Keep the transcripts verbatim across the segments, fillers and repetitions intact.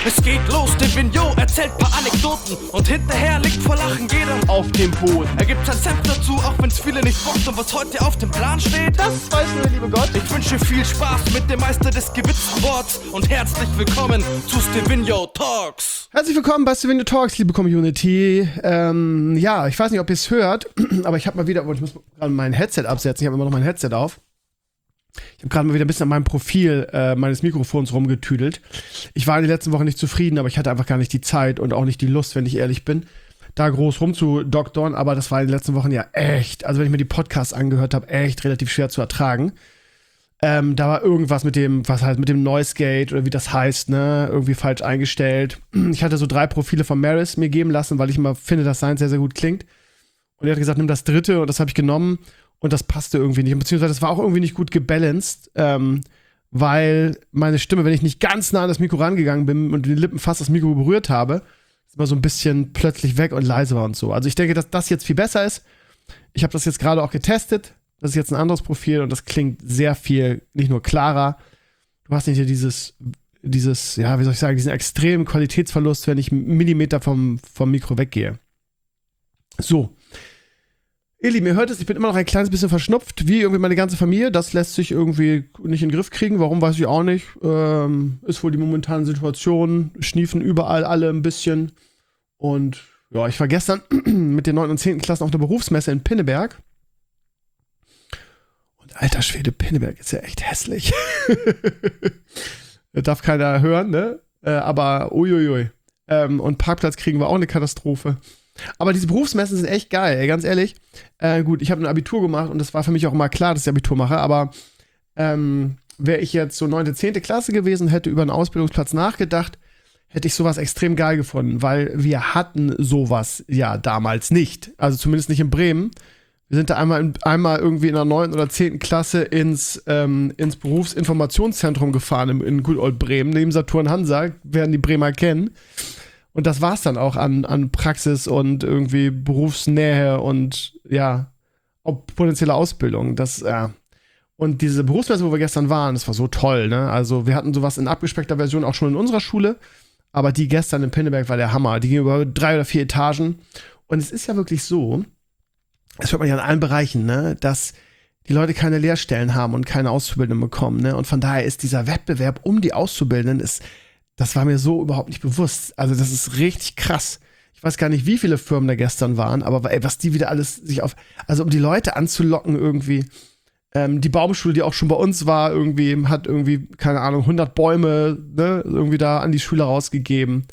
Es geht los, der Vignot erzählt paar Anekdoten und hinterher liegt vor Lachen jeder auf dem Boden. Er gibt sein Senf dazu, auch wenn's viele nicht bockt. Und was heute auf dem Plan steht, das weiß nur der liebe Gott. Ich wünsche viel Spaß mit dem Meister des gewitzten Worts und herzlich willkommen zu Stevino Talks. Herzlich willkommen bei Stevino Talks, liebe Community. Ähm, ja, ich weiß nicht, ob ihr es hört, aber ich habe mal wieder, ich muss gerade mein Headset absetzen, ich habe immer noch mein Headset auf. Ich habe gerade mal wieder ein bisschen an meinem Profil äh, meines Mikrofons rumgetüdelt. Ich war in den letzten Wochen nicht zufrieden, aber ich hatte einfach gar nicht die Zeit und auch nicht die Lust, wenn ich ehrlich bin, da groß rumzudoktern. Aber das war in den letzten Wochen ja echt, also wenn ich mir die Podcasts angehört habe, echt relativ schwer zu ertragen. Ähm, da war irgendwas mit dem, was halt mit dem Noise Gate oder wie das heißt, ne, irgendwie falsch eingestellt. Ich hatte so drei Profile von Maris mir geben lassen, weil ich immer finde, dass sein sehr, sehr gut klingt. Und er hat gesagt, nimm das dritte und das habe ich genommen. Und das passte irgendwie nicht. Beziehungsweise das war auch irgendwie nicht gut gebalanced, ähm, weil meine Stimme, wenn ich nicht ganz nah an das Mikro rangegangen bin und die Lippen fast das Mikro berührt habe, ist immer so ein bisschen plötzlich weg und leise war und so. Also ich denke, dass das jetzt viel besser ist. Ich habe das jetzt gerade auch getestet. Das ist jetzt ein anderes Profil und das klingt sehr viel, nicht nur klarer. Du hast nicht hier dieses, dieses, ja, wie soll ich sagen, diesen extremen Qualitätsverlust, wenn ich einen Millimeter vom, vom Mikro weggehe. So. Ihr Lieben, ihr hört es, ich bin immer noch ein kleines bisschen verschnupft, wie irgendwie meine ganze Familie. Das lässt sich irgendwie nicht in den Griff kriegen. Warum, weiß ich auch nicht. Ähm, ist wohl die momentane Situation. Schniefen überall alle ein bisschen. Und ja, ich war gestern mit den neunten und zehnten Klassen auf der Berufsmesse in Pinneberg. Und alter Schwede, Pinneberg ist ja echt hässlich. Das darf keiner hören, ne? Äh, aber uiuiui. Ähm, und Parkplatz kriegen wir auch eine Katastrophe. Aber diese Berufsmessen sind echt geil, ey, ganz ehrlich. Äh, gut, ich habe ein Abitur gemacht und das war für mich auch immer klar, dass ich Abitur mache, aber ähm, wäre ich jetzt so neunte, zehnte Klasse gewesen, hätte über einen Ausbildungsplatz nachgedacht, hätte ich sowas extrem geil gefunden, weil wir hatten sowas ja damals nicht. Also zumindest nicht in Bremen. Wir sind da einmal, in, einmal irgendwie in der neunten oder zehnten Klasse ins, ähm, ins Berufsinformationszentrum gefahren, in, in Good Old Bremen, neben Saturn Hansa, werden die Bremer kennen. Und das war's dann auch an, an Praxis und irgendwie Berufsnähe und ja, auch potenzielle Ausbildung. Das, ja. Und diese Berufsmesse, wo wir gestern waren, das war so toll, ne? Also wir hatten sowas in abgespeckter Version auch schon in unserer Schule, aber die gestern in Pinneberg war der Hammer. Die ging über drei oder vier Etagen. Und es ist ja wirklich so, das hört man ja in allen Bereichen, ne, dass die Leute keine Lehrstellen haben und keine Auszubildenden bekommen, ne? Und von daher ist dieser Wettbewerb um die Auszubildenden ist das war mir so überhaupt nicht bewusst. Also das ist richtig krass. Ich weiß gar nicht, wie viele Firmen da gestern waren, aber ey, was die wieder alles sich auf, also um die Leute anzulocken irgendwie. Ähm, die Baumschule, die auch schon bei uns war, irgendwie hat irgendwie, keine Ahnung, hundert Bäume, ne, irgendwie da an die Schüler rausgegeben.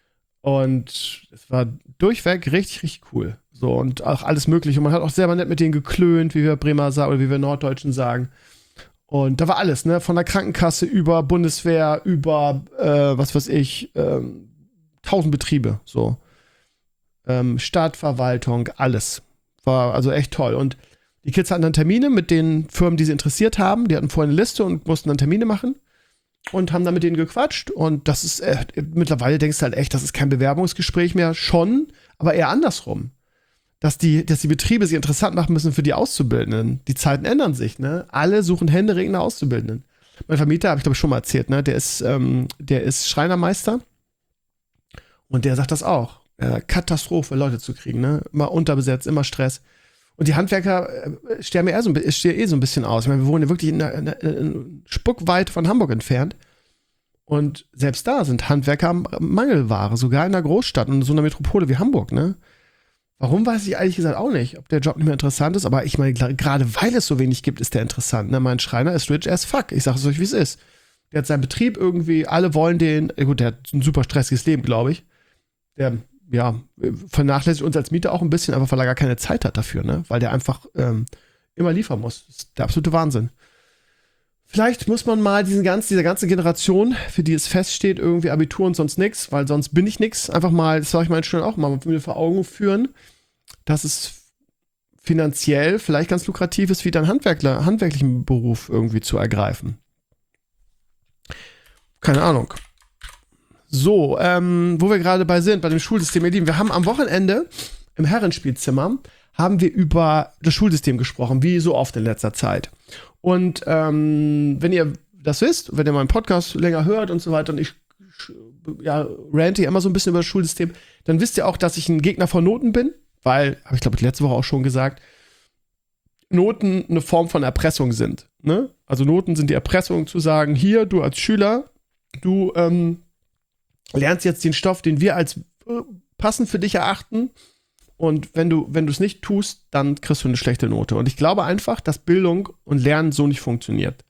Und es war durchweg richtig, richtig cool. So, und auch alles mögliche. Und man hat auch selber nett mit denen geklönt, wie wir Bremer sagen, oder wie wir Norddeutschen sagen. Und da war alles, ne, von der Krankenkasse über Bundeswehr, über, äh, was weiß ich, ähm, tausend Betriebe, so. Ähm, Stadtverwaltung, alles. War also echt toll. Und die Kids hatten dann Termine mit den Firmen, die sie interessiert haben. Die hatten vorher eine Liste und mussten dann Termine machen und haben dann mit denen gequatscht. Und das ist, äh, mittlerweile denkst du halt echt, das ist kein Bewerbungsgespräch mehr, schon, aber eher andersrum. Dass die, dass die Betriebe sich interessant machen müssen für die Auszubildenden. Die Zeiten ändern sich, ne? Alle suchen händeringend nach Auszubildenden. Mein Vermieter, habe ich glaube ich schon mal erzählt, ne? Der ist, ähm, der ist Schreinermeister und der sagt das auch. Äh, Katastrophe, Leute zu kriegen, ne? Immer unterbesetzt, immer Stress. Und die Handwerker äh, sterben eher so, sterben eh so ein bisschen aus. Ich meine, wir wohnen ja wirklich in, in, in Spuckweit von Hamburg entfernt. Und selbst da sind Handwerker Mangelware, sogar in einer Großstadt und in so einer Metropole wie Hamburg, ne? Warum, weiß ich ehrlich gesagt auch nicht, ob der Job nicht mehr interessant ist, aber ich meine, gerade weil es so wenig gibt, ist der interessant. Ne? Mein Schreiner ist rich as fuck. Ich sage es euch, wie es ist. Der hat seinen Betrieb irgendwie, alle wollen den, gut, der hat ein super stressiges Leben, glaube ich. Der, ja, vernachlässigt uns als Mieter auch ein bisschen, einfach weil er gar keine Zeit hat dafür, ne? Weil der einfach ähm, immer liefern muss. Das ist der absolute Wahnsinn. Vielleicht muss man mal diesen ganzen, diese ganze Generation, für die es feststeht, irgendwie Abitur und sonst nix, weil sonst bin ich nix, einfach mal, das sage ich meinen Schülern auch mal, mir vor Augen führen, dass es finanziell vielleicht ganz lukrativ ist, wieder einen Handwerkler, handwerklichen Beruf irgendwie zu ergreifen. Keine Ahnung. So, ähm, wo wir gerade bei sind, bei dem Schulsystem, ihr Lieben, wir haben am Wochenende im Herrenspielzimmer haben wir über das Schulsystem gesprochen, wie so oft in letzter Zeit. Und ähm, wenn ihr das wisst, wenn ihr meinen Podcast länger hört und so weiter, und ich ja, rante ja immer so ein bisschen über das Schulsystem, dann wisst ihr auch, dass ich ein Gegner von Noten bin, weil, habe ich glaube letzte Woche auch schon gesagt, Noten eine Form von Erpressung sind. Ne? Also Noten sind die Erpressung zu sagen, hier, du als Schüler, du ähm, lernst jetzt den Stoff, den wir als äh, passend für dich erachten, und wenn du wenn du es nicht tust, dann kriegst du eine schlechte Note. Und ich glaube einfach, dass Bildung und Lernen so nicht funktioniert.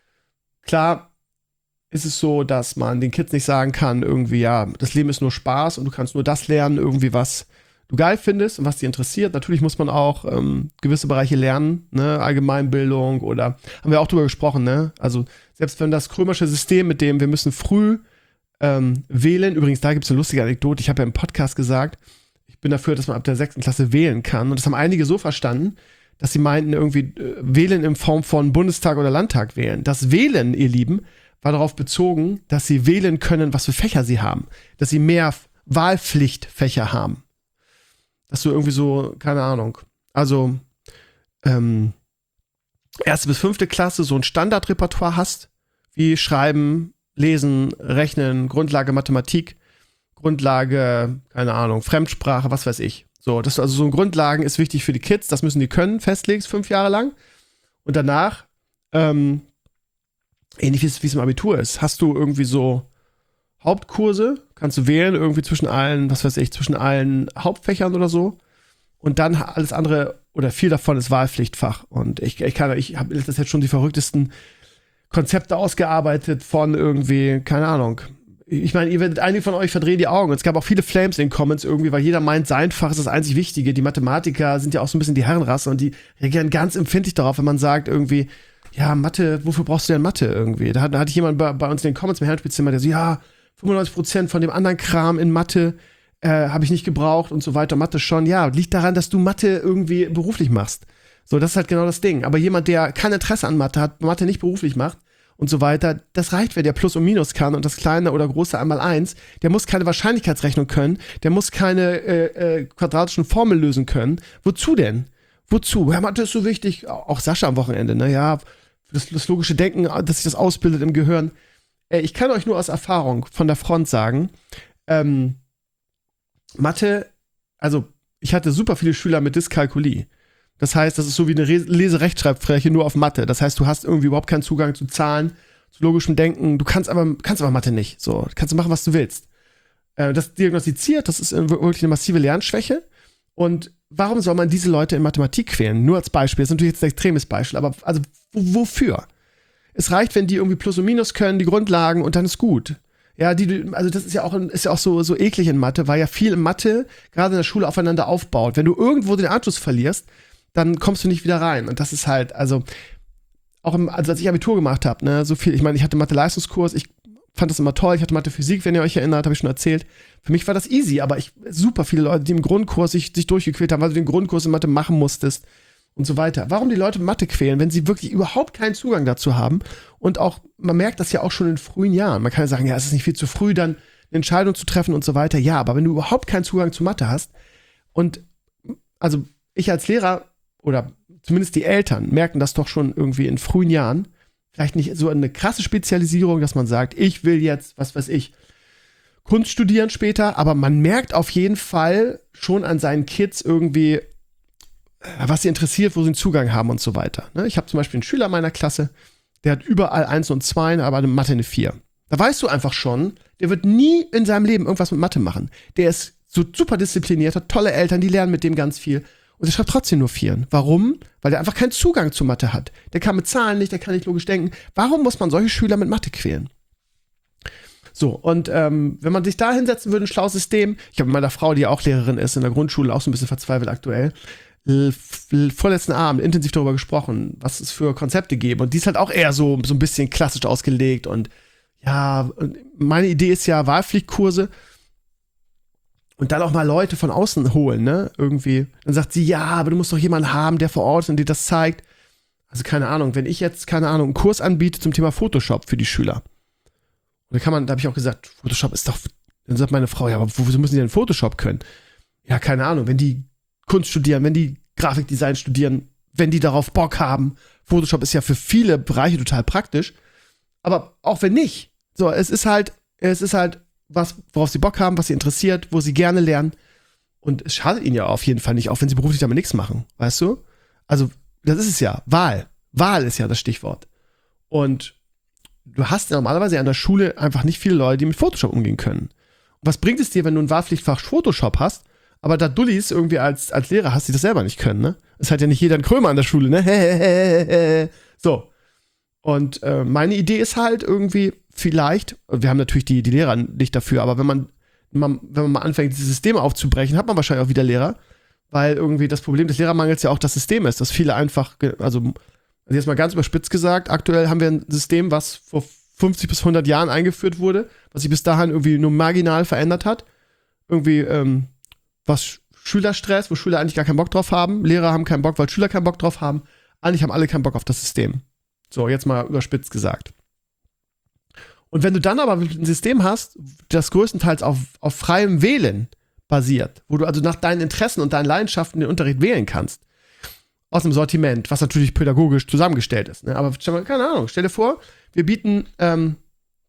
Klar ist es so, dass man den Kids nicht sagen kann, irgendwie, ja, das Leben ist nur Spaß und du kannst nur das lernen, irgendwie, was du geil findest und was dich interessiert. Natürlich muss man auch ähm, gewisse Bereiche lernen, ne, Allgemeinbildung oder, haben wir auch drüber gesprochen, ne, also selbst wenn das krömersche System, mit dem wir müssen früh ähm, wählen, übrigens, da gibt es eine lustige Anekdote, ich habe ja im Podcast gesagt, ich bin dafür, dass man ab der sechsten Klasse wählen kann, und das haben einige so verstanden, dass sie meinten, irgendwie äh, wählen in Form von Bundestag oder Landtag wählen. Das Wählen, ihr Lieben, war darauf bezogen, dass sie wählen können, was für Fächer sie haben, dass sie mehr Wahlpflichtfächer haben. Dass du irgendwie so, keine Ahnung, also ähm, erste bis fünfte Klasse so ein Standardrepertoire hast, wie Schreiben, Lesen, Rechnen, Grundlage Mathematik, Grundlage, keine Ahnung, Fremdsprache, was weiß ich. So, das also so ein Grundlagen ist wichtig für die Kids, das müssen die können, festlegst, fünf Jahre lang. Und danach, ähm, ähnlich wie es im Abitur ist, hast du irgendwie so Hauptkurse, kannst du wählen, irgendwie zwischen allen, was weiß ich, zwischen allen Hauptfächern oder so. Und dann alles andere, oder viel davon ist Wahlpflichtfach. Und ich, ich kann, ich habe das jetzt schon die verrücktesten Konzepte ausgearbeitet von irgendwie, keine Ahnung. Ich meine, ihr werdet, einige von euch verdrehen die Augen. Es gab auch viele Flames in den Comments irgendwie, weil jeder meint, sein Fach ist das einzig Wichtige. Die Mathematiker sind ja auch so ein bisschen die Herrenrasse und die reagieren ganz empfindlich darauf, wenn man sagt irgendwie, ja, Mathe, wofür brauchst du denn Mathe irgendwie? Da, da hatte ich jemand bei, bei uns in den Comments im Herrenspielzimmer, der so, ja, fünfundneunzig Prozent von dem anderen Kram in Mathe äh, habe ich nicht gebraucht und so weiter. Mathe schon, ja, liegt daran, dass du Mathe irgendwie beruflich machst. So, das ist halt genau das Ding. Aber jemand, der kein Interesse an Mathe hat, Mathe nicht beruflich macht und so weiter, das reicht, wenn der Plus und Minus kann und das kleine oder große einmal eins. Der muss keine Wahrscheinlichkeitsrechnung können, der muss keine äh, äh, quadratischen Formeln lösen können. Wozu denn? Wozu? Ja, Mathe ist so wichtig. Auch Sascha am Wochenende, ne? Ja, das, das logische Denken, dass sich das ausbildet im Gehirn. Äh, ich kann euch nur aus Erfahrung von der Front sagen, ähm, Mathe, also ich hatte super viele Schüler mit Dyskalkulie. Das heißt, das ist so wie eine Re- Lese-Rechtschreibfläche nur auf Mathe. Das heißt, du hast irgendwie überhaupt keinen Zugang zu Zahlen, zu logischem Denken. Du kannst aber, kannst aber Mathe nicht. So, kannst du machen, was du willst. Äh, das diagnostiziert, das ist wirklich eine massive Lernschwäche. Und warum soll man diese Leute in Mathematik quälen? Nur als Beispiel. Das ist natürlich jetzt ein extremes Beispiel, aber also w- wofür? Es reicht, wenn die irgendwie Plus und Minus können, die Grundlagen, und dann ist gut. Ja, die, also das ist ja auch, ist ja auch so, so eklig in Mathe, weil ja viel in Mathe gerade in der Schule aufeinander aufbaut. Wenn du irgendwo den Anschluss verlierst, dann kommst du nicht wieder rein. Und das ist halt, also, auch im, also als ich Abitur gemacht habe, ne, so viel, ich meine, ich hatte Mathe-Leistungskurs, ich fand das immer toll, ich hatte Mathe-Physik, wenn ihr euch erinnert, habe ich schon erzählt. Für mich war das easy, aber ich, super viele Leute, die im Grundkurs sich, sich durchgequält haben, weil du den Grundkurs in Mathe machen musstest und so weiter. Warum die Leute Mathe quälen, wenn sie wirklich überhaupt keinen Zugang dazu haben? Und auch, man merkt das ja auch schon in frühen Jahren. Man kann ja sagen, ja, es ist nicht viel zu früh, dann eine Entscheidung zu treffen und so weiter. Ja, aber wenn du überhaupt keinen Zugang zu Mathe hast und, also ich als Lehrer oder zumindest die Eltern merken das doch schon irgendwie in frühen Jahren. Vielleicht nicht so eine krasse Spezialisierung, dass man sagt, ich will jetzt, was weiß ich, Kunst studieren später, aber man merkt auf jeden Fall schon an seinen Kids irgendwie, was sie interessiert, wo sie einen Zugang haben und so weiter. Ich habe zum Beispiel einen Schüler meiner Klasse, der hat überall eins und zwei, aber in Mathe eine vier. Da weißt du einfach schon, der wird nie in seinem Leben irgendwas mit Mathe machen. Der ist so super diszipliniert, hat tolle Eltern, die lernen mit dem ganz viel. Und er schreibt trotzdem nur Vieren. Warum? Weil der einfach keinen Zugang zu Mathe hat. Der kann mit Zahlen nicht, der kann nicht logisch denken. Warum muss man solche Schüler mit Mathe quälen? So, und ähm, wenn man sich da hinsetzen würde, ein schlaues System. Ich habe mit meiner Frau, die ja auch Lehrerin ist, in der Grundschule auch so ein bisschen verzweifelt aktuell, l- l- vorletzten Abend intensiv darüber gesprochen, was es für Konzepte gäbe. Und die ist halt auch eher so, so ein bisschen klassisch ausgelegt. Und ja, meine Idee ist ja Wahlpflichtkurse. Und dann auch mal Leute von außen holen, ne, irgendwie. Dann sagt sie, ja, aber du musst doch jemanden haben, der vor Ort ist und dir das zeigt. Also keine Ahnung, wenn ich jetzt, keine Ahnung, einen Kurs anbiete zum Thema Photoshop für die Schüler. Und dann kann man, da habe ich auch gesagt, Photoshop ist doch, dann sagt meine Frau, ja, aber wieso müssen die denn Photoshop können? Ja, keine Ahnung, wenn die Kunst studieren, wenn die Grafikdesign studieren, wenn die darauf Bock haben. Photoshop ist ja für viele Bereiche total praktisch. Aber auch wenn nicht. So, es ist halt, es ist halt was, worauf sie Bock haben, was sie interessiert, wo sie gerne lernen. Und es schadet ihnen ja auf jeden Fall nicht, auch wenn sie beruflich damit nichts machen, weißt du? Also, das ist es ja. Wahl. Wahl ist ja das Stichwort. Und du hast ja normalerweise an der Schule einfach nicht viele Leute, die mit Photoshop umgehen können. Und was bringt es dir, wenn du ein Wahlpflichtfach Photoshop hast, aber da Dullis irgendwie als, als Lehrer hast, die das selber nicht können, ne? Es hat ja nicht jeder einen Krömer an der Schule, ne? So. Und äh, meine Idee ist halt irgendwie vielleicht, wir haben natürlich die, die Lehrer nicht dafür, aber wenn man, man, wenn man mal anfängt, diese Systeme aufzubrechen, hat man wahrscheinlich auch wieder Lehrer, weil irgendwie das Problem des Lehrermangels ja auch das System ist, dass viele einfach, also, also jetzt mal ganz überspitzt gesagt, aktuell haben wir ein System, was vor fünfzig bis hundert Jahren eingeführt wurde, was sich bis dahin irgendwie nur marginal verändert hat. Irgendwie, ähm, was Schülerstress, wo Schüler eigentlich gar keinen Bock drauf haben, Lehrer haben keinen Bock, weil Schüler keinen Bock drauf haben, eigentlich haben alle keinen Bock auf das System. So, jetzt mal überspitzt gesagt. Und wenn du dann aber ein System hast, das größtenteils auf, auf freiem Wählen basiert, wo du also nach deinen Interessen und deinen Leidenschaften den Unterricht wählen kannst, aus einem Sortiment, was natürlich pädagogisch zusammengestellt ist. Ne? Aber keine Ahnung, stell dir vor, wir bieten ähm,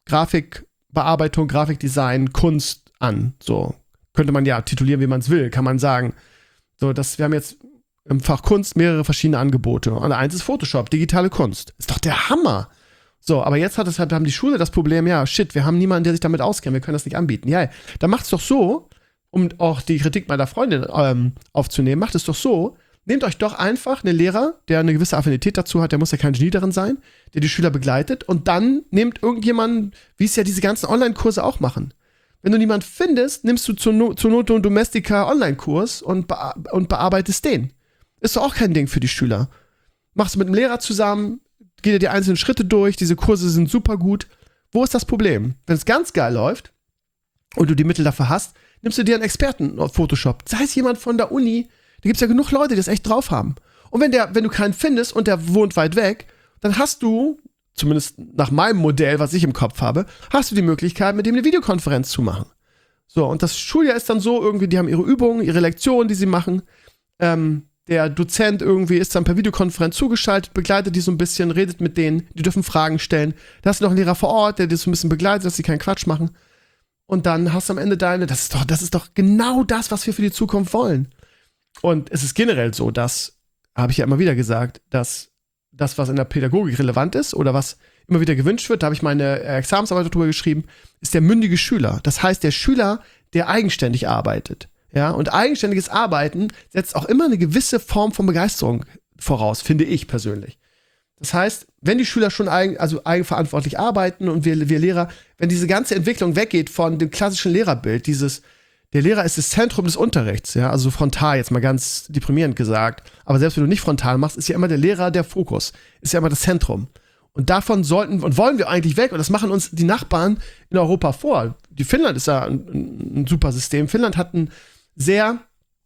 Grafikbearbeitung, Grafikdesign, Kunst an. So könnte man ja titulieren, wie man es will, kann man sagen. So, das, wir haben jetzt im Fach Kunst mehrere verschiedene Angebote. Und eins ist Photoshop, digitale Kunst. Ist doch der Hammer. So, aber jetzt hat es halt, haben die Schule das Problem, ja, shit, wir haben niemanden, der sich damit auskennt, wir können das nicht anbieten. Ja, dann macht's doch so, um auch die Kritik meiner Freundin ähm, aufzunehmen, macht es doch so, nehmt euch doch einfach einen Lehrer, der eine gewisse Affinität dazu hat, der muss ja kein Genie darin sein, der die Schüler begleitet, und dann nehmt irgendjemanden, wie es ja diese ganzen Online-Kurse auch machen. Wenn du niemanden findest, nimmst du zur, no- zur Not und Domestika Online-Kurs und, bea- und bearbeitest den. Ist doch auch kein Ding für die Schüler. Machst du mit einem Lehrer zusammen, geht ihr die einzelnen Schritte durch, diese Kurse sind super gut. Wo ist das Problem? Wenn es ganz geil läuft und du die Mittel dafür hast, nimmst du dir einen Experten auf Photoshop. Sei es jemand von der Uni, da gibt es ja genug Leute, die das echt drauf haben. Und wenn, der, wenn du keinen findest und der wohnt weit weg, dann hast du, zumindest nach meinem Modell, was ich im Kopf habe, hast du die Möglichkeit, mit dem eine Videokonferenz zu machen. So, und das Schuljahr ist dann so, irgendwie, die haben ihre Übungen, ihre Lektionen, die sie machen. Ähm, der Dozent irgendwie ist dann per Videokonferenz zugeschaltet, begleitet die so ein bisschen, redet mit denen, die dürfen Fragen stellen. Da hast du noch einen Lehrer vor Ort, der die so ein bisschen begleitet, dass sie keinen Quatsch machen. Und dann hast du am Ende deine, das ist doch, das ist doch genau das, was wir für die Zukunft wollen. Und es ist generell so, dass, habe ich ja immer wieder gesagt, dass das, was in der Pädagogik relevant ist oder was immer wieder gewünscht wird, da habe ich meine Examensarbeit drüber geschrieben, ist der mündige Schüler. Das heißt, der Schüler, der eigenständig arbeitet. Ja, und eigenständiges Arbeiten setzt auch immer eine gewisse Form von Begeisterung voraus, finde ich persönlich. Das heißt, wenn die Schüler schon eigen, also eigenverantwortlich arbeiten und wir, wir Lehrer, wenn diese ganze Entwicklung weggeht von dem klassischen Lehrerbild, dieses, der Lehrer ist das Zentrum des Unterrichts, ja, also frontal, jetzt mal ganz deprimierend gesagt, aber selbst wenn du nicht frontal machst, ist ja immer der Lehrer der Fokus, ist ja immer das Zentrum. Und davon sollten und wollen wir eigentlich weg, und das machen uns die Nachbarn in Europa vor. Die Finnland ist ja ein, ein super System. Finnland hat einen sehr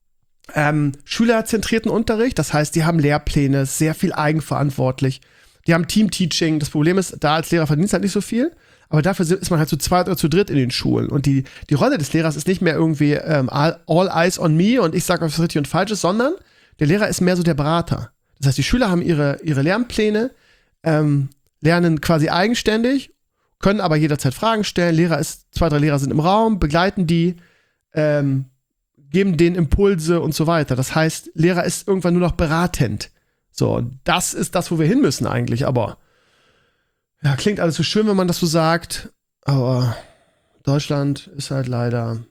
ähm, schülerzentrierten Unterricht, das heißt, die haben Lehrpläne, sehr viel eigenverantwortlich. Die haben Team-Teaching. Das Problem ist, da als Lehrer verdienst du halt nicht so viel, aber dafür ist man halt zu zweit oder zu dritt in den Schulen. Und die, die Rolle des Lehrers ist nicht mehr irgendwie ähm, all, all eyes on me und ich sage, was richtig und falsch ist, sondern der Lehrer ist mehr so der Berater. Das heißt, die Schüler haben ihre, ihre Lernpläne, ähm, lernen quasi eigenständig, können aber jederzeit Fragen stellen. Lehrer ist, zwei, drei Lehrer sind im Raum, begleiten die, ähm, geben denen Impulse und so weiter. Das heißt, Lehrer ist irgendwann nur noch beratend. So, das ist das, wo wir hin müssen eigentlich, aber ja, klingt alles so schön, wenn man das so sagt, aber Deutschland ist halt leider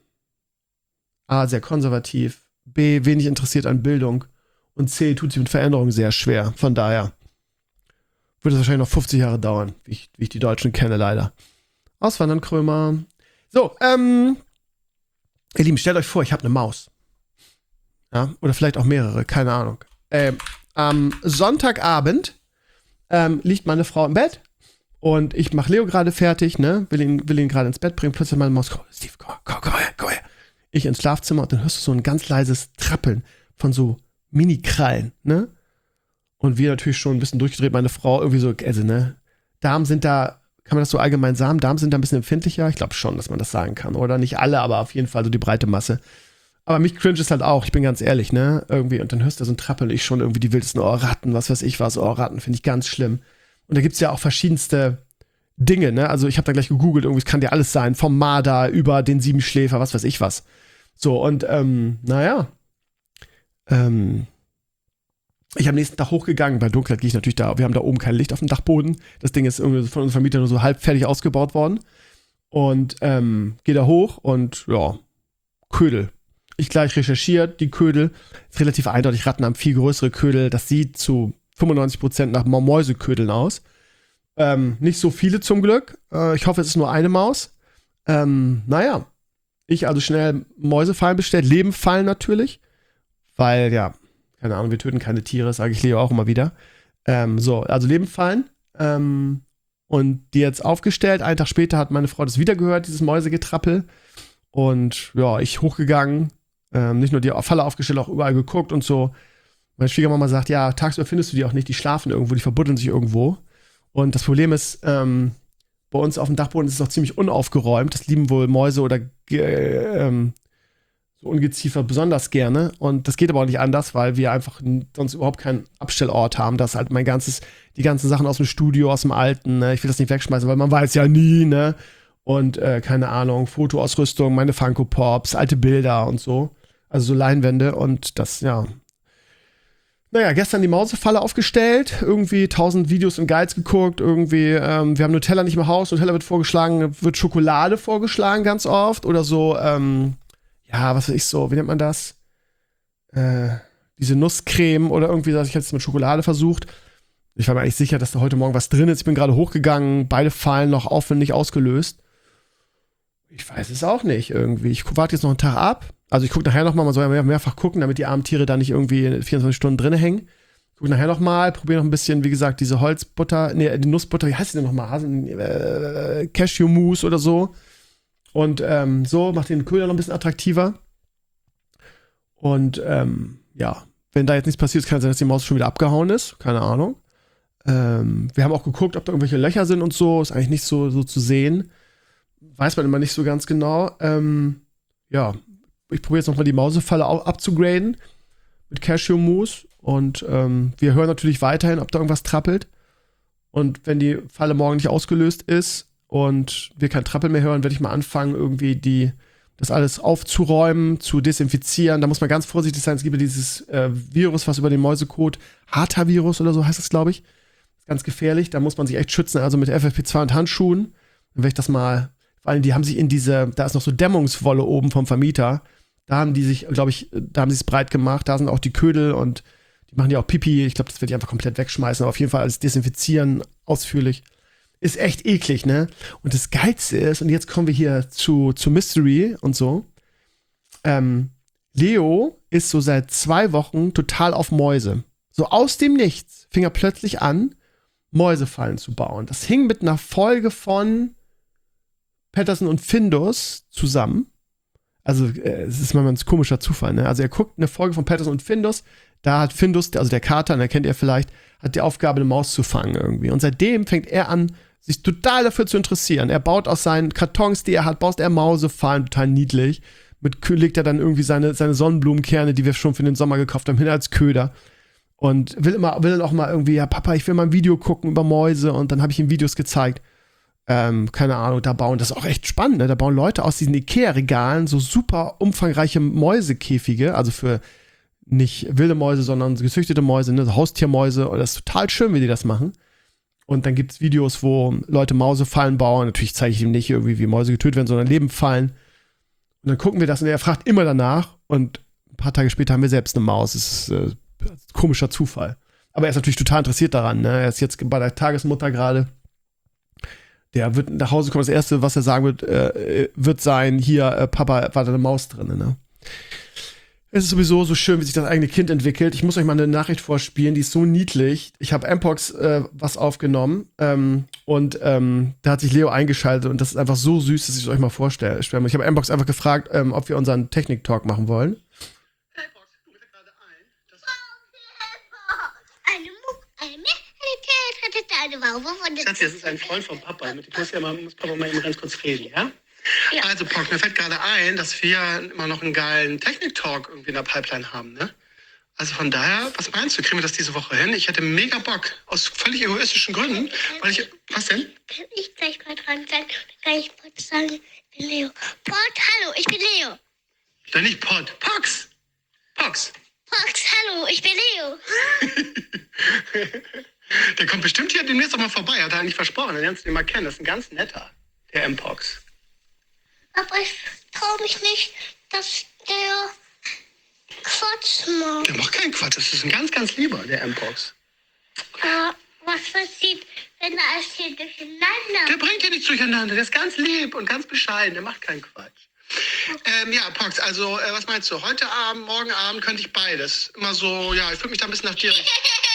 A, sehr konservativ, B, wenig interessiert an Bildung und C, tut sich mit Veränderungen sehr schwer. Von daher wird es wahrscheinlich noch fünfzig Jahre dauern, wie ich, wie ich die Deutschen kenne, leider. Auswandern, Krömer. So, ähm, ihr Lieben, stellt euch vor, ich habe eine Maus. Ja, oder vielleicht auch mehrere, keine Ahnung. Ähm, am Sonntagabend ähm, liegt meine Frau im Bett und ich mache Leo gerade fertig, ne, will ihn, will ihn gerade ins Bett bringen. Plötzlich meine Maus, komm, Steve, komm, komm, komm her, komm her. Ich ins Schlafzimmer und dann hörst du so ein ganz leises Trappeln von so Mini-Krallen, ne? Und wir natürlich schon ein bisschen durchgedreht, meine Frau irgendwie so, also, ne, Darm sind da, kann man das so allgemein sagen, Darm sind da ein bisschen empfindlicher? Ich glaube schon, dass man das sagen kann, oder? Nicht alle, aber auf jeden Fall so die breite Masse. Aber mich cringe es halt auch, ich bin ganz ehrlich, ne, irgendwie, und dann hörst du so ein Trappeln, ich schon irgendwie die wildesten, oh, Ratten, was weiß ich was, oh, Ratten finde ich ganz schlimm. Und da gibt's ja auch verschiedenste Dinge, ne? Also ich habe da gleich gegoogelt, irgendwie, es kann ja alles sein, vom Marder über den Siebenschläfer, was weiß ich was. So, und ähm, naja, ähm, ich am nächsten Tag hochgegangen, bei Dunkelheit gehe ich natürlich da, wir haben da oben kein Licht auf dem Dachboden, das Ding ist irgendwie von unserem Vermieter nur so halb fertig ausgebaut worden und ähm, gehe da hoch und ja, Ködel. Ich gleich recherchiert, die Ködel, ist relativ eindeutig, Ratten haben viel größere Ködel, das sieht zu fünfundneunzig Prozent nach Mäuseködeln aus. Ähm, nicht so viele zum Glück. Äh, ich hoffe, es ist nur eine Maus. Ähm, naja, ich also schnell Mäusefallen bestellt, Lebenfallen natürlich, weil ja, keine Ahnung, wir töten keine Tiere, sage ich Leo auch immer wieder. Ähm, so, also Lebenfallen ähm, und die jetzt aufgestellt. Einen Tag später hat meine Frau das wieder gehört, dieses Mäusegetrappel. Und ja, ich hochgegangen, ähm, nicht nur die Falle aufgestellt, auch überall geguckt und so. Meine Schwiegermama sagt, ja, tagsüber findest du die auch nicht, die schlafen irgendwo, die verbuddeln sich irgendwo. Und das Problem ist, ähm, bei uns auf dem Dachboden ist es auch ziemlich unaufgeräumt. Das lieben wohl Mäuse oder äh, ähm, so Ungeziefer besonders gerne. Und das geht aber auch nicht anders, weil wir einfach n- sonst überhaupt keinen Abstellort haben. Das ist halt mein ganzes, die ganzen Sachen aus dem Studio, aus dem Alten. Ne? Ich will das nicht wegschmeißen, weil man weiß ja nie, ne? Und äh, keine Ahnung, Fotoausrüstung, meine Funko Pops, alte Bilder und so. Also so Leinwände und das, ja. Naja, gestern die Mausefalle aufgestellt, irgendwie tausend Videos und Guides geguckt, irgendwie, ähm, wir haben Nutella nicht im Haus, Nutella wird vorgeschlagen, wird Schokolade vorgeschlagen ganz oft oder so, ähm, ja, was weiß ich so, wie nennt man das? Äh, diese Nusscreme oder irgendwie, das ich jetzt mit Schokolade versucht. Ich war mir eigentlich sicher, dass da heute Morgen was drin ist. Ich bin gerade hochgegangen, beide Fallen noch aufwendig ausgelöst. Ich weiß es auch nicht irgendwie. Ich warte jetzt noch einen Tag ab. Also ich gucke nachher noch mal, man soll ja mehr, mehrfach gucken, damit die armen Tiere da nicht irgendwie vierundzwanzig Stunden drin hängen. Guck nachher noch mal, probiere noch ein bisschen, wie gesagt, diese Holzbutter, nee, die Nussbutter, wie heißt die denn noch mal? Hasen, äh, Cashew-Mousse oder so. Und ähm, so, macht den Köder noch ein bisschen attraktiver. Und ähm, ja, wenn da jetzt nichts passiert, kann es sein, dass die Maus schon wieder abgehauen ist. Keine Ahnung. Ähm, wir haben auch geguckt, ob da irgendwelche Löcher sind und so. Ist eigentlich nicht so, so zu sehen. Weiß man immer nicht so ganz genau. Ähm, ja, ich probiere jetzt nochmal die Mausefalle abzugraden mit Cashew-Mousse. Und ähm, wir hören natürlich weiterhin, ob da irgendwas trappelt. Und wenn die Falle morgen nicht ausgelöst ist und wir kein Trappel mehr hören, werde ich mal anfangen, irgendwie die, das alles aufzuräumen, zu desinfizieren. Da muss man ganz vorsichtig sein. Es gibt ja dieses äh, Virus, was über den Mäusekot, Hata-Virus oder so heißt es, glaube ich. Ist ganz gefährlich. Da muss man sich echt schützen, also mit F F P zwei und Handschuhen. Dann werde ich das mal, weil die haben sich in diese, da ist noch so Dämmungswolle oben vom Vermieter. Da haben die sich, glaube ich, da haben sie es breit gemacht. Da sind auch die Ködel und die machen ja auch Pipi. Ich glaube, das werde ich einfach komplett wegschmeißen. Aber auf jeden Fall alles desinfizieren, ausführlich. Ist echt eklig, ne? Und das Geilste ist, und jetzt kommen wir hier zu, zu Mystery und so. Ähm, Leo ist so seit zwei Wochen total auf Mäuse. So aus dem Nichts fing er plötzlich an, Mäusefallen zu bauen. Das hing mit einer Folge von Patterson und Findus zusammen. Also, äh, es ist mal ein komischer Zufall, ne? Also, er guckt eine Folge von Patterson und Findus. Da hat Findus, also der Kater, den kennt ihr vielleicht, hat die Aufgabe, eine Maus zu fangen irgendwie. Und seitdem fängt er an, sich total dafür zu interessieren. Er baut aus seinen Kartons, die er hat, baut er Mausefallen, total niedlich. Mit legt er dann irgendwie seine, seine Sonnenblumenkerne, die wir schon für den Sommer gekauft haben, hin als Köder. Und will immer, will dann auch mal irgendwie, ja, Papa, ich will mal ein Video gucken über Mäuse. Und dann habe ich ihm Videos gezeigt. Ähm, keine Ahnung, da bauen, das ist auch echt spannend, ne? Da bauen Leute aus diesen Ikea-Regalen so super umfangreiche Mäusekäfige, also für nicht wilde Mäuse, sondern gezüchtete Mäuse, ne? So Haustiermäuse. Und das ist total schön, wie die das machen. Und dann gibt es Videos, wo Leute Mausefallen bauen. Natürlich zeige ich ihm nicht irgendwie, wie Mäuse getötet werden, sondern Lebenfallen. Und dann gucken wir das und er fragt immer danach. Und ein paar Tage später haben wir selbst eine Maus. Das ist äh, ein komischer Zufall. Aber er ist natürlich total interessiert daran. Ne? Er ist jetzt bei der Tagesmutter gerade. Der wird nach Hause kommen. Das Erste, was er sagen wird, äh, wird sein, hier, äh, Papa, war da eine Maus drin. Ne? Es ist sowieso so schön, wie sich das eigene Kind entwickelt. Ich muss euch mal eine Nachricht vorspielen, die ist so niedlich. Ich habe Mpox äh, was aufgenommen ähm, und ähm, da hat sich Leo eingeschaltet und das ist einfach so süß, dass ich es euch mal vorstelle. Ich habe Mpox einfach gefragt, ähm, ob wir unseren Technik-Talk machen wollen. Hey Box, du bitte gerade ein. Das eine Muck, eine eine eine Schatzi, das ist ein Freund von Papa. Mit dem muss, ja mal, muss Papa mal eben ganz kurz reden, ja? Ja. Also, Pock, mir fällt gerade ein, dass wir immer noch einen geilen Technik-Talk irgendwie in der Pipeline haben, ne? Also von daher, was meinst du, kriegen wir das diese Woche hin? Ich hätte mega Bock, aus völlig egoistischen Gründen, weil ich, was denn? Kann ich gleich mal dran sein? Kann ich Pot sagen? Ich bin Leo. Pot, hallo, ich bin Leo. Dann nicht Pot, Pox. Pox. Pox, hallo, ich bin Leo. Der kommt bestimmt hier demnächst auch mal vorbei, hat er eigentlich versprochen. Dann lernst du ihn mal kennen, das ist ein ganz netter, der M-Pox. Aber ich traue mich nicht, dass der Quatsch macht. Der macht keinen Quatsch, das ist ein ganz, ganz lieber, der M-Pox. Uh, was passiert, wenn er alles hier durcheinander? Der bringt ja nichts durcheinander, der ist ganz lieb und ganz bescheiden, der macht keinen Quatsch. Ähm, ja, Pox, also, äh, was meinst du? Heute Abend, morgen Abend könnte ich beides. Immer so, ja, ich würde mich da ein bisschen nach dir richten.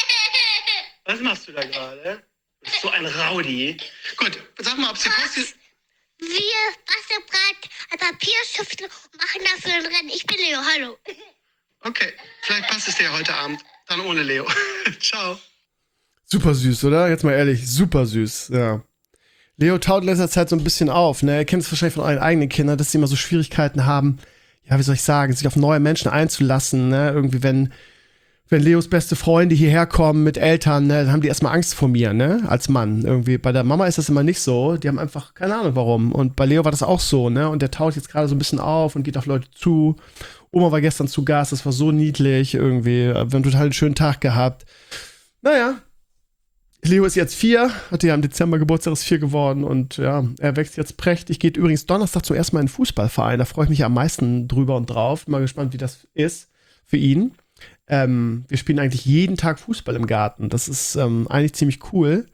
Was machst du da gerade? Du bist so ein Rowdy. Gut, sag mal, ob sie passiert. Wir Wasserbrett, Papierstifte und machen dafür ein Rennen. Ich bin Leo, hallo. Okay, vielleicht passt es dir heute Abend. Dann ohne Leo. Ciao. Super süß, oder? Jetzt mal ehrlich, super süß, ja. Leo taut in letzter Zeit so ein bisschen auf, ne? Ihr kennt es wahrscheinlich von euren eigenen Kindern, dass sie immer so Schwierigkeiten haben, ja, wie soll ich sagen, sich auf neue Menschen einzulassen, ne? Irgendwie, wenn, wenn Leos beste Freunde hierher kommen mit Eltern, ne, dann haben die erstmal Angst vor mir, ne? Als Mann. Irgendwie. Bei der Mama ist das immer nicht so. Die haben einfach keine Ahnung warum. Und bei Leo war das auch so, ne? Und der taut jetzt gerade so ein bisschen auf und geht auf Leute zu. Oma war gestern zu Gast, das war so niedlich irgendwie. Wir haben total einen schönen Tag gehabt. Naja. Leo ist jetzt vier, hatte ja im Dezember Geburtstag, ist vier geworden und ja, er wächst jetzt prächtig. Geht übrigens Donnerstag zum ersten Mal in den Fußballverein. Da freue ich mich am meisten drüber und drauf. Bin mal gespannt, wie das ist für ihn. Ähm, wir spielen eigentlich jeden Tag Fußball im Garten. Das ist ähm, eigentlich ziemlich cool,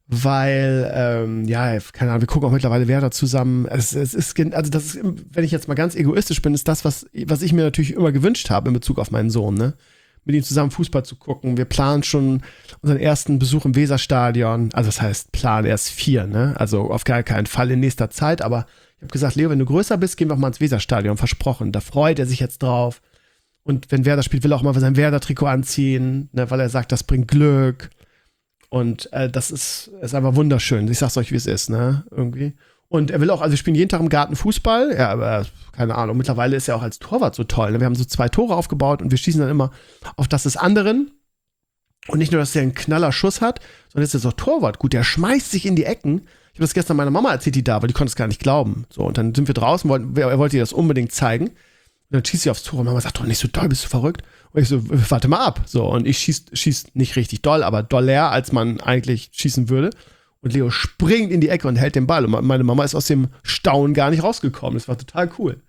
weil, ähm, ja, keine Ahnung, wir gucken auch mittlerweile Werder zusammen. Es, es ist, also das ist, wenn ich jetzt mal ganz egoistisch bin, ist das, was, was ich mir natürlich immer gewünscht habe in Bezug auf meinen Sohn, ne? Mit ihm zusammen Fußball zu gucken. Wir planen schon unseren ersten Besuch im Weserstadion. Also das heißt, Plan erst vier, ne? Also auf gar keinen Fall in nächster Zeit. Aber ich habe gesagt, Leo, wenn du größer bist, gehen wir auch mal ins Weserstadion. Versprochen. Da freut er sich jetzt drauf. Und wenn Werder spielt, will er auch mal sein Werder-Trikot anziehen, ne? Weil er sagt, das bringt Glück. Und äh, das ist, ist einfach wunderschön. Ich sag's euch, wie es ist, ne? Irgendwie. Und er will auch, also wir spielen jeden Tag im Garten Fußball. Ja, aber keine Ahnung, mittlerweile ist er auch als Torwart so toll. Ne? Wir haben so zwei Tore aufgebaut und wir schießen dann immer auf das des anderen. Und nicht nur, dass er einen knaller Schuss hat, sondern jetzt ist er so Torwart. Gut, der schmeißt sich in die Ecken. Ich habe das gestern meiner Mama erzählt, die da war, die konnte es gar nicht glauben. So, und dann sind wir draußen, wollten, er wollte ihr das unbedingt zeigen. Und dann schießt sie aufs Tor und Mama sagt, doch nicht so doll, bist du verrückt? Und ich so, warte mal ab. So, und ich schieß, schieß nicht richtig doll, aber doller, als man eigentlich schießen würde. Und Leo springt in die Ecke und hält den Ball. Und meine Mama ist aus dem Staunen gar nicht rausgekommen. Das war total cool.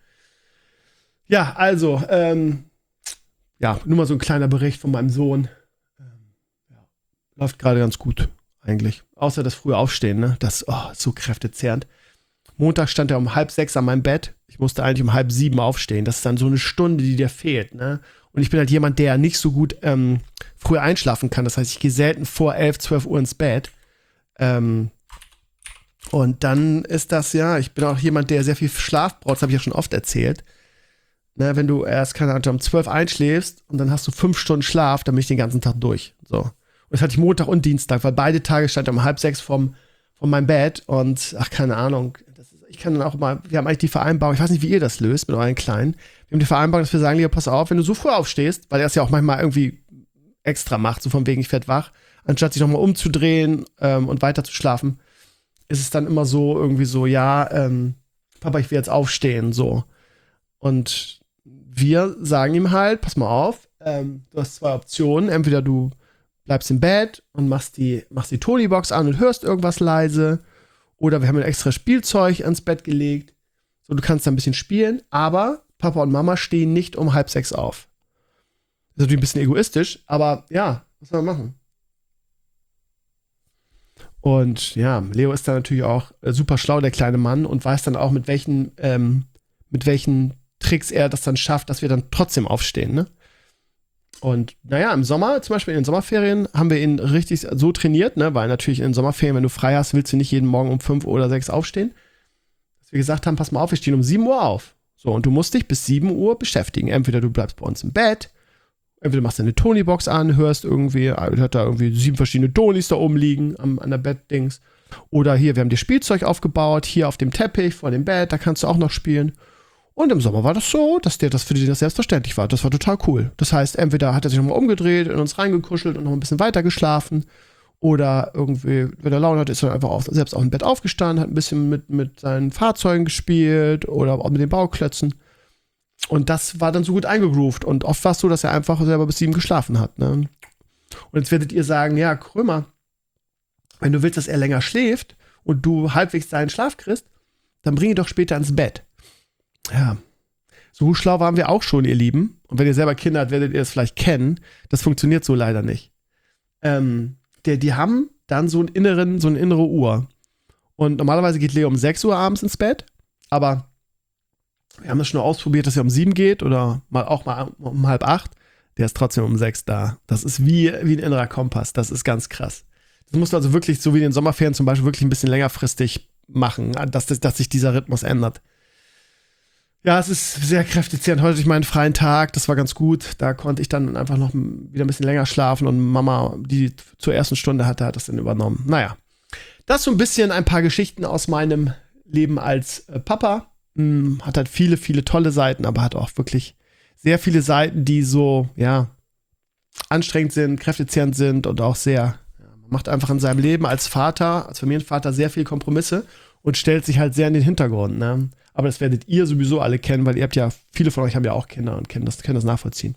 Ja, also, ähm, ja, nur mal so ein kleiner Bericht von meinem Sohn. Ähm, ja, läuft gerade ganz gut, eigentlich. Außer das frühe Aufstehen, ne? Das, oh, so kräftezehrend. Montag stand er um halb sechs an meinem Bett. Ich musste eigentlich um halb sieben aufstehen. Das ist dann so eine Stunde, die dir fehlt, ne? Und ich bin halt jemand, der nicht so gut ähm, früh einschlafen kann. Das heißt, ich gehe selten vor elf, zwölf Uhr ins Bett. Ähm, und dann ist das, ja, ich bin auch jemand, der sehr viel Schlaf braucht, das habe ich ja schon oft erzählt. Na, wenn du erst, keine Ahnung, um zwölf einschläfst und dann hast du fünf Stunden Schlaf, dann bin ich den ganzen Tag durch. So. Und das hatte ich Montag und Dienstag, weil beide Tage stand ich um halb sechs vom, von meinem Bett und, ach, keine Ahnung, das ist, ich kann dann auch mal, wir haben eigentlich die Vereinbarung, ich weiß nicht, wie ihr das löst mit euren Kleinen, wir haben die Vereinbarung, dass wir sagen, Leo, pass auf, wenn du so früh aufstehst, weil er es ja auch manchmal irgendwie extra macht, so von wegen, ich werd wach, anstatt sich nochmal umzudrehen ähm, und weiter zu schlafen, ist es dann immer so, irgendwie so, ja, ähm, Papa, ich will jetzt aufstehen, so. Und wir sagen ihm halt, pass mal auf, ähm, du hast zwei Optionen, entweder du bleibst im Bett und machst die, machst die Tony-Box an und hörst irgendwas leise, oder wir haben ein extra Spielzeug ans Bett gelegt, so, du kannst da ein bisschen spielen, aber Papa und Mama stehen nicht um halb sechs auf. Das ist natürlich ein bisschen egoistisch, aber ja, was soll man machen? Und ja, Leo ist da natürlich auch äh, super schlau, der kleine Mann, und weiß dann auch, mit welchen, ähm, mit welchen Tricks er das dann schafft, dass wir dann trotzdem aufstehen, ne? Und naja, im Sommer, zum Beispiel in den Sommerferien, haben wir ihn richtig so trainiert, ne? Weil natürlich in den Sommerferien, wenn du frei hast, willst du nicht jeden Morgen um fünf oder sechs aufstehen. Dass wir gesagt haben, pass mal auf, wir stehen um sieben Uhr auf. So, und du musst dich bis sieben Uhr beschäftigen. Entweder du bleibst bei uns im Bett, entweder machst du eine Tony-Box an, hörst irgendwie, hat da irgendwie sieben verschiedene Tonys da oben liegen am, an der Bettdings. Oder hier, wir haben dir Spielzeug aufgebaut, hier auf dem Teppich vor dem Bett, da kannst du auch noch spielen. Und im Sommer war das so, dass der das für den das selbstverständlich war. Das war total cool. Das heißt, entweder hat er sich nochmal umgedreht, in uns reingekuschelt und noch ein bisschen weiter geschlafen. Oder irgendwie, wenn er Laune hatte, ist er einfach auf, selbst auf dem Bett aufgestanden, hat ein bisschen mit, mit seinen Fahrzeugen gespielt oder auch mit den Bauklötzen. Und das war dann so gut eingegroovt. Und oft war es so, dass er einfach selber bis sieben geschlafen hat. Ne? Und jetzt werdet ihr sagen, ja, Krömer, wenn du willst, dass er länger schläft und du halbwegs seinen Schlaf kriegst, dann bring ihn doch später ins Bett. Ja, so schlau waren wir auch schon, ihr Lieben. Und wenn ihr selber Kinder habt, werdet ihr das vielleicht kennen. Das funktioniert so leider nicht. Ähm, der, die haben dann so einen inneren, so eine innere Uhr. Und normalerweise geht Leo um sechs Uhr abends ins Bett. Aber wir haben das schon ausprobiert, dass er um sieben geht oder mal auch mal um halb acht. Der ist trotzdem um sechs da. Das ist wie, wie ein innerer Kompass. Das ist ganz krass. Das musst du also wirklich, so wie in den Sommerferien zum Beispiel, wirklich ein bisschen längerfristig machen, dass, dass, dass sich dieser Rhythmus ändert. Ja, es ist sehr kräftezehrend. Heute hatte ich meinen freien Tag, das war ganz gut. Da konnte ich dann einfach noch wieder ein bisschen länger schlafen und Mama, die zur ersten Stunde hatte, hat das dann übernommen. Naja, das so ein bisschen ein paar Geschichten aus meinem Leben als äh, Papa. Hm, hat halt viele, viele tolle Seiten, aber hat auch wirklich sehr viele Seiten, die so, ja, anstrengend sind, kräftezehrend sind und auch sehr, ja, man macht einfach in seinem Leben als Vater, als Familienvater sehr viele Kompromisse und stellt sich halt sehr in den Hintergrund, ne? Aber das werdet ihr sowieso alle kennen, weil ihr habt ja, viele von euch haben ja auch Kinder und können das, können das nachvollziehen.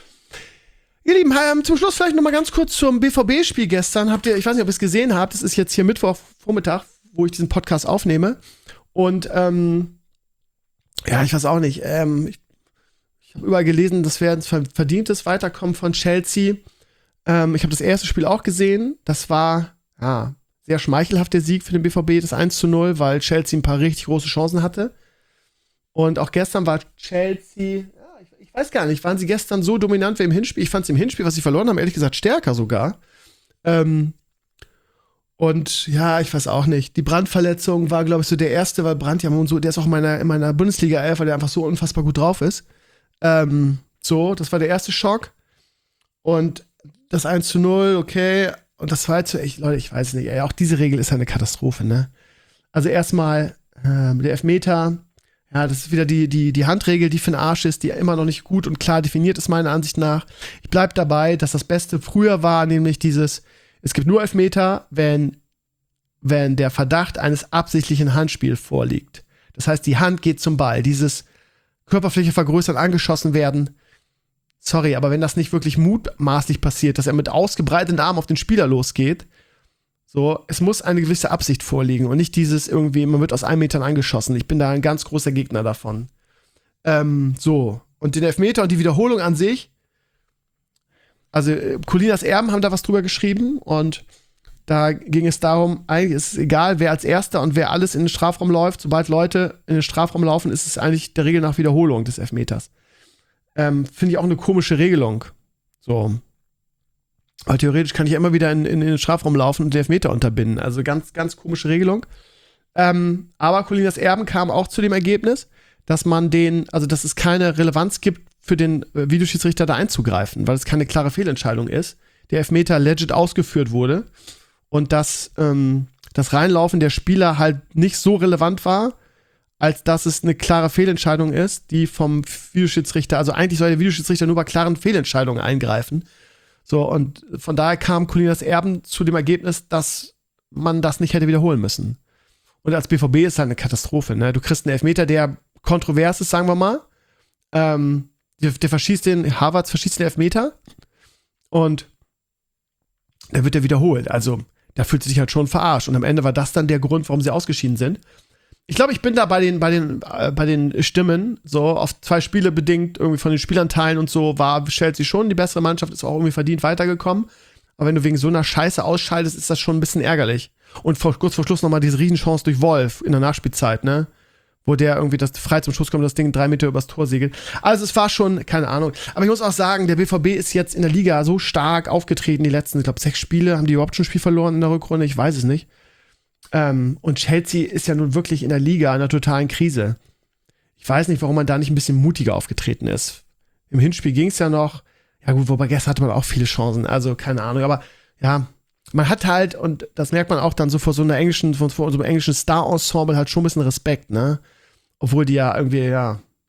Ihr Lieben, ähm, zum Schluss vielleicht noch mal ganz kurz zum B V B-Spiel gestern. Habt ihr, ich weiß nicht, ob ihr es gesehen habt, es ist jetzt hier Mittwochvormittag, wo ich diesen Podcast aufnehme. Und, ähm, ja, ich weiß auch nicht, ähm, ich, ich habe überall gelesen, das wäre ein verdientes Weiterkommen von Chelsea. Ähm, ich habe das erste Spiel auch gesehen. Das war, ja, sehr schmeichelhafter Sieg für den B V B, das eins zu null, weil Chelsea ein paar richtig große Chancen hatte. Und auch gestern war Chelsea, ja, ich, ich weiß gar nicht, waren sie gestern so dominant wie im Hinspiel? Ich fand es im Hinspiel, was sie verloren haben, ehrlich gesagt stärker sogar. Ähm, und ja, ich weiß auch nicht. Die Brandt-Verletzung war, glaube ich, so der erste, weil Brandt ja so, der ist auch in meiner, in meiner Bundesliga-Elf, weil der einfach so unfassbar gut drauf ist. Ähm, so, das war der erste Schock. Und das eins zu null, okay. Und das zweite, ich, Leute, ich weiß nicht, ey, auch diese Regel ist eine Katastrophe, ne? Also erstmal äh, der Elfmeter. Ja, das ist wieder die, die, die Handregel, die für den Arsch ist, die immer noch nicht gut und klar definiert ist, meiner Ansicht nach. Ich bleib dabei, dass das Beste früher war, nämlich dieses, es gibt nur Elfmeter, wenn, wenn der Verdacht eines absichtlichen Handspiels vorliegt. Das heißt, die Hand geht zum Ball. Dieses Körperfläche vergrößern, angeschossen werden. Sorry, aber wenn das nicht wirklich mutmaßlich passiert, dass er mit ausgebreiteten Armen auf den Spieler losgeht, so, es muss eine gewisse Absicht vorliegen und nicht dieses irgendwie, man wird aus einem Metern angeschossen. Ich bin da ein ganz großer Gegner davon. Ähm, so. Und den Elfmeter und die Wiederholung an sich, also äh, Colinas Erben haben da was drüber geschrieben und da ging es darum, eigentlich ist es egal, wer als Erster und wer alles in den Strafraum läuft. Sobald Leute in den Strafraum laufen, ist es eigentlich der Regel nach Wiederholung des Elfmeters. Ähm, finde ich auch eine komische Regelung. So. Weil theoretisch kann ich ja immer wieder in, in, in den Strafraum laufen und den Elfmeter unterbinden. Also ganz, ganz komische Regelung. Ähm, aber Colinas Erben kam auch zu dem Ergebnis, dass man den, also dass es keine Relevanz gibt, für den äh, Videoschiedsrichter da einzugreifen, weil es keine klare Fehlentscheidung ist. Der Elfmeter legit ausgeführt wurde und dass ähm, das Reinlaufen der Spieler halt nicht so relevant war, als dass es eine klare Fehlentscheidung ist, die vom Videoschiedsrichter, also eigentlich soll der Videoschiedsrichter nur bei klaren Fehlentscheidungen eingreifen. So, und von daher kam Colinas Erben zu dem Ergebnis, dass man das nicht hätte wiederholen müssen. Und als B V B ist halt eine Katastrophe, ne? Du kriegst einen Elfmeter, der kontrovers ist, sagen wir mal. Ähm, der, der verschießt den, Havertz verschießt den Elfmeter und der wird ja wiederholt. Also, da fühlt sie sich halt schon verarscht. Und am Ende war das dann der Grund, warum sie ausgeschieden sind. Ich glaube, ich bin da bei den, bei den, äh, bei den Stimmen, so auf zwei Spiele bedingt, irgendwie von den Spielanteilen und so, war Chelsea schon die bessere Mannschaft, ist auch irgendwie verdient weitergekommen. Aber wenn du wegen so einer Scheiße ausscheidest, ist das schon ein bisschen ärgerlich. Und vor, kurz vor Schluss nochmal diese Riesenchance durch Wolf in der Nachspielzeit, ne? Wo der irgendwie das frei zum Schuss kommt, das Ding drei Meter übers Tor segelt. Also es war schon, keine Ahnung. Aber ich muss auch sagen, der B V B ist jetzt in der Liga so stark aufgetreten, die letzten, ich glaube, sechs Spiele. Haben die überhaupt schon ein Spiel verloren in der Rückrunde? Ich weiß es nicht. Ähm, und Chelsea ist ja nun wirklich in der Liga in einer totalen Krise. Ich weiß nicht, warum man da nicht ein bisschen mutiger aufgetreten ist. Im Hinspiel ging es ja noch. Ja gut, wobei gestern hatte man auch viele Chancen. Also keine Ahnung. Aber ja, man hat halt, und das merkt man auch dann so vor so einer englischen, vor so einem englischen Star-Ensemble halt schon ein bisschen Respekt, ne? Obwohl die ja irgendwie, ja,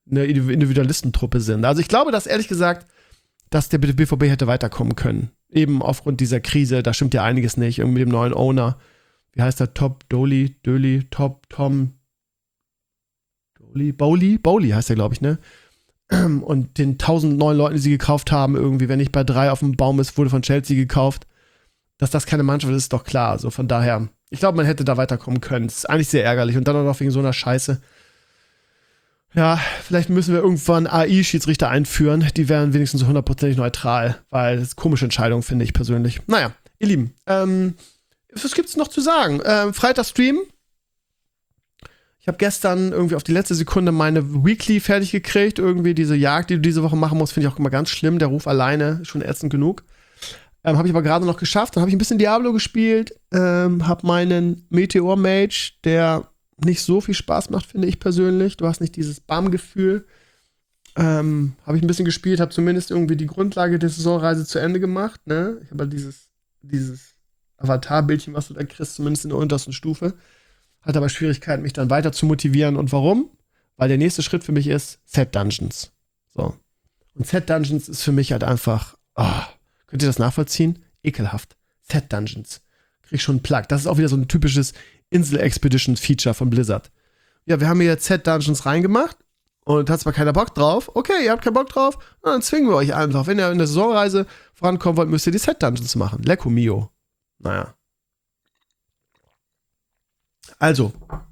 eine Individualistentruppe sind. Also ich glaube, dass ehrlich gesagt, dass der B V B hätte weiterkommen können. Eben aufgrund dieser Krise, da stimmt ja einiges nicht. Irgendwie mit dem neuen Owner. Wie heißt der? Top, Dolly, Döli, Top, Tom, Dolly, Bowley? Bowley heißt der, glaube ich, ne? Und den tausend neuen Leuten, die sie gekauft haben, irgendwie, wenn nicht bei drei auf dem Baum ist, wurde von Chelsea gekauft. Dass das keine Mannschaft ist, ist doch klar. Also von daher, ich glaube, man hätte da weiterkommen können. Das ist eigentlich sehr ärgerlich. Und dann auch noch wegen so einer Scheiße. Ja, vielleicht müssen wir irgendwann A I-Schiedsrichter einführen. Die wären wenigstens so hundertprozentig neutral. Weil das ist eine komische Entscheidung, finde ich persönlich. Naja, ihr Lieben, ähm, was gibt's noch zu sagen? Ähm, Freitag Stream. Ich habe gestern irgendwie auf die letzte Sekunde meine Weekly fertig gekriegt. Irgendwie diese Jagd, die du diese Woche machen musst, finde ich auch immer ganz schlimm. Der Ruf alleine ist schon ätzend genug. Ähm, habe ich aber gerade noch geschafft. Dann habe ich ein bisschen Diablo gespielt. Ähm, habe meinen Meteor Mage, der nicht so viel Spaß macht, finde ich persönlich. Du hast nicht dieses Bam-Gefühl. Ähm, habe ich ein bisschen gespielt, habe zumindest irgendwie die Grundlage der Saisonreise zu Ende gemacht. Ne? Ich habe halt dieses, dieses Avatar-Bildchen, was du da kriegst, zumindest in der untersten Stufe. Hatte aber Schwierigkeiten, mich dann weiter zu motivieren. Und warum? Weil der nächste Schritt für mich ist Set Dungeons. So. Und Set Dungeons ist für mich halt einfach, oh, könnt ihr das nachvollziehen? Ekelhaft. Set Dungeons. Krieg schon einen Plug. Das ist auch wieder so ein typisches Insel-Expedition-Feature von Blizzard. Ja, wir haben hier jetzt Set Dungeons reingemacht und hat zwar keiner Bock drauf. Okay, ihr habt keinen Bock drauf, na, dann zwingen wir euch einfach. Wenn ihr in der Saisonreise vorankommen wollt, müsst ihr die Set Dungeons machen. Lecco mio. Naja. Also,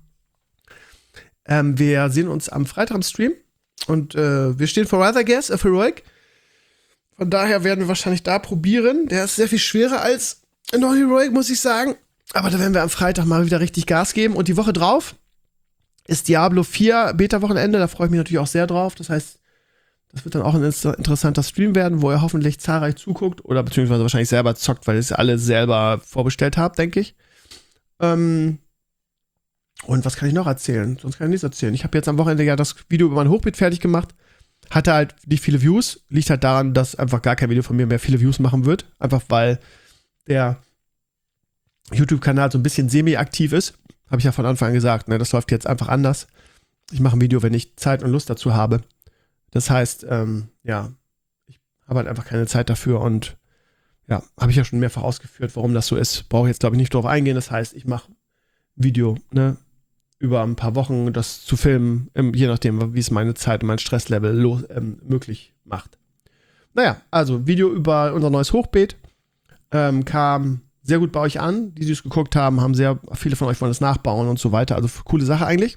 ähm, wir sehen uns am Freitag im Stream und äh, wir stehen vor Rather Guess, a Heroic. Von daher werden wir wahrscheinlich da probieren. Der ist sehr viel schwerer als noch Heroic, muss ich sagen. Aber da werden wir am Freitag mal wieder richtig Gas geben. Und die Woche drauf ist Diablo vier Beta-Wochenende. Da freue ich mich natürlich auch sehr drauf. Das heißt, das wird dann auch ein interessanter Stream werden, wo ihr hoffentlich zahlreich zuguckt. Oder beziehungsweise wahrscheinlich selber zockt, weil ihr es alle selber vorbestellt habt, denke ich. Ähm und was kann ich noch erzählen? Sonst kann ich nichts erzählen. Ich habe jetzt am Wochenende ja das Video über mein Hochbeet fertig gemacht. Hatte halt nicht viele Views. Liegt halt daran, dass einfach gar kein Video von mir mehr viele Views machen wird. Einfach weil der YouTube-Kanal so ein bisschen semi-aktiv ist. Habe ich ja von Anfang an gesagt, ne, das läuft jetzt einfach anders. Ich mache ein Video, wenn ich Zeit und Lust dazu habe. Das heißt, ähm, ja, ich habe halt einfach keine Zeit dafür und ja, habe ich ja schon mehrfach ausgeführt, warum das so ist. Brauche jetzt, glaube ich, nicht drauf eingehen. Das heißt, ich mache ein Video, ne, über ein paar Wochen das zu filmen, je nachdem, wie es meine Zeit und mein Stresslevel los, ähm, möglich macht. Naja, also Video über unser neues Hochbeet ähm, kam sehr gut bei euch an. Die, die es geguckt haben, haben sehr, viele von euch wollen es nachbauen und so weiter. Also coole Sache eigentlich.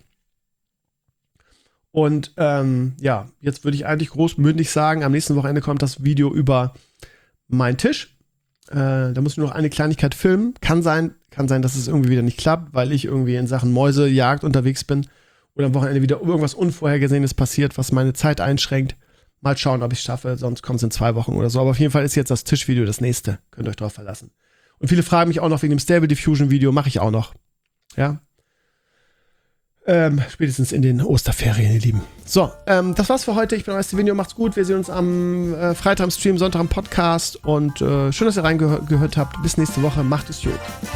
Und ähm, ja, jetzt würde ich eigentlich großmündig sagen, am nächsten Wochenende kommt das Video über meinen Tisch. Äh, da muss ich nur noch eine Kleinigkeit filmen. Kann sein, kann sein, dass es irgendwie wieder nicht klappt, weil ich irgendwie in Sachen Mäusejagd unterwegs bin. Oder am Wochenende wieder irgendwas Unvorhergesehenes passiert, was meine Zeit einschränkt. Mal schauen, ob ich es schaffe, sonst kommt es in zwei Wochen oder so. Aber auf jeden Fall ist jetzt das Tischvideo das nächste. Könnt ihr euch drauf verlassen. Und viele fragen mich auch noch wegen dem Stable Diffusion Video. Mache ich auch noch. Ja. Ähm, spätestens in den Osterferien, ihr Lieben. So, ähm, das war's für heute. Ich bin euer Stevenio. Macht's gut. Wir sehen uns am äh, Freitag im Stream, Sonntag im Podcast. Und äh, schön, dass ihr reingehört habt. Bis nächste Woche. Macht es gut.